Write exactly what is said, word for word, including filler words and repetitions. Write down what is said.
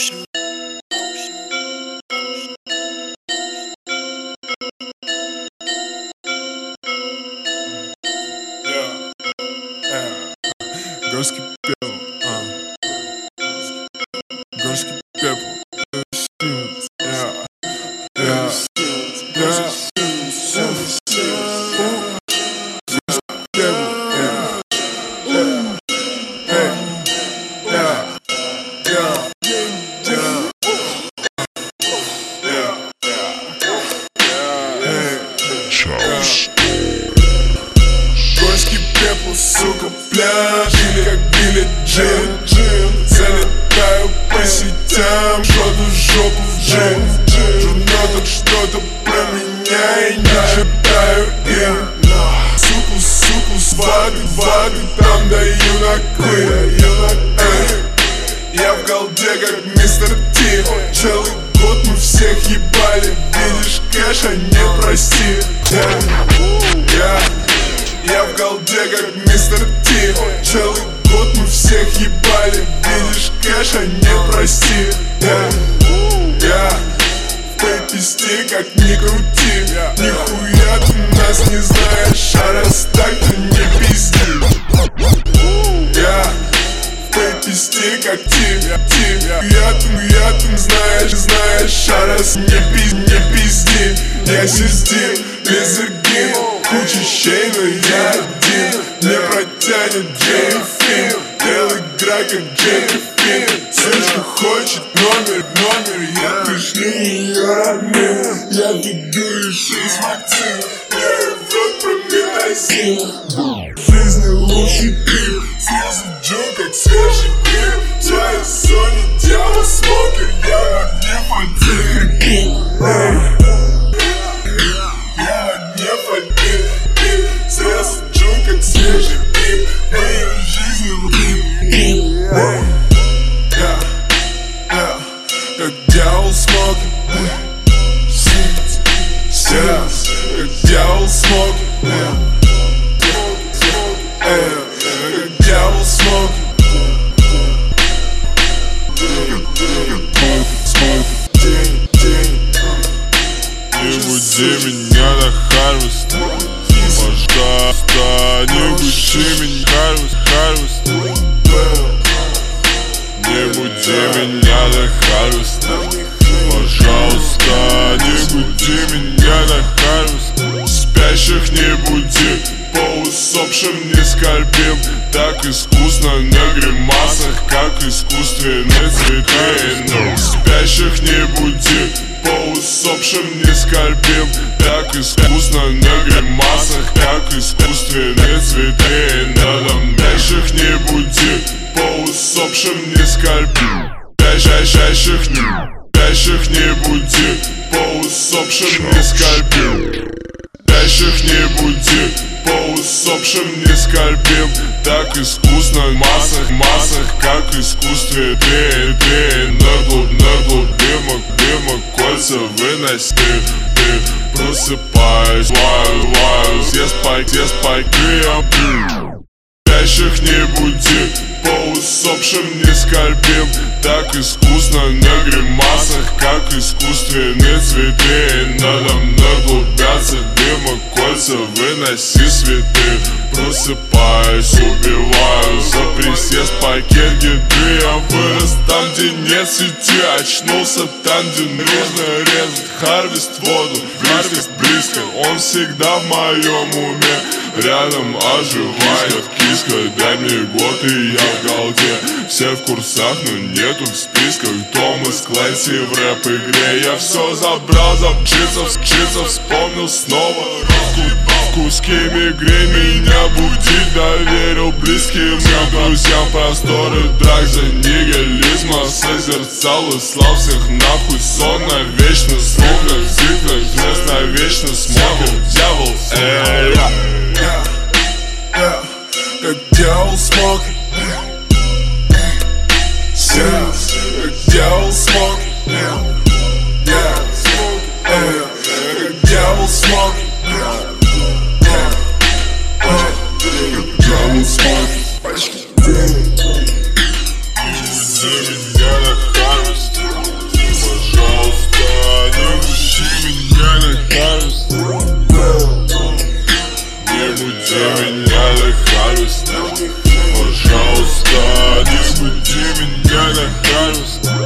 Motion. Yeah, yeah. Горский пепел, а. Горский пепел. Yeah, yeah, yeah. Горский пепел, сука, пляж. Или как Билли Джин. Залетаю по сетям, что-то жопу в джин. Журнал что-то про меня и не читаю им. Суку, суку, сваты, ваты, там даю на клин. Я в голде, как мистер Ти. Целый год мы всех ебали. Видишь кэш, а не прости. Я Я в голде, как мистер Ти. Целый год мы всех ебали. Видишь кэш, а не прости. Я в пейписте, как ни крути. Нихуя ты нас не знаешь, а раз так, то не пизди. Я в пейписте, как ти, ти. Я ты, я ты знаешь, знаешь, а раз не пизди, не пизди. Я систем, лизергин, куча щей, но я один. Не протянет Джейми Финн. Делай игра, как Джейми Финн. Сучка хочет номер, номер. Я пришлю ее родным. Я веду еще из Максим. Я в рот прометазин. В жизни лучший пип. Слезы Джон, как свежий гриб. В твоей зоне дьявол смокер. Я на дне фольги. Сразу Джон, как свежий пип. В моей жизни луки. Я, я, как дьявол смокер. Сейчас, как дьявол смокер. Как дьявол смокер. День, день. Не буди меня до харвеста. Пожалуйста, не буди меня, харвест, харвест. Не буди меня до харвеста. Пожалуйста, не буди меня до харвеста. Спящих не буди, по усопшим не скорбим. Так искусно на гримасах, как искусственные цветы. Спящих не буди, по усопшим не скорбим. Так искусно на гримасах, как искусственные цветы. Надо спящих не буди, по усопшим не скорбим. Спящих не, спящих не буди, по усопшим не скорбим. Спящих не буди, по усопшим не скорбим. Так искусно в массах, массах, как искусстве. Ты, ты, на глуб, на глуб, дымок, дымок, кольца выноси. Ты просыпаюсь, лаю, лаю, все спайки, все спайки, я пью. Спящих не буди, по усопшим не скорбим. Так искусно на гримасах, как искусственные цветы. Надо мной глубятся дымок, кольца выноси святы. Просыпаюсь, убиваю за присест пакет еды. Я вырос там, где нет сети. Очнулся там, где нужно резать харвест воду. Харвест близко, он всегда в моем уме. Рядом оживает киска. Дай мне год и я в голде. Все в курсах, но нету в списках. Томас Клэнси в рэп-игре. Я все забрал за джинсов, джинсов вспомнил снова. Куски мигрень меня будить доверил близким мне друзьям. Просторы драк за нигилизма созерцал и слал всех нахуй. Сон навечно, словно цифры, вместо навечно смокер. Дьявол, эй, Yeah, yeah, как дьявол смокер. Сейчас, как дьявол смокер. Yeah, как дьявол смокер. Дьявол смокер. Меня на харвест. меня так радостно. Пожалуйста, не буди меня так радостно.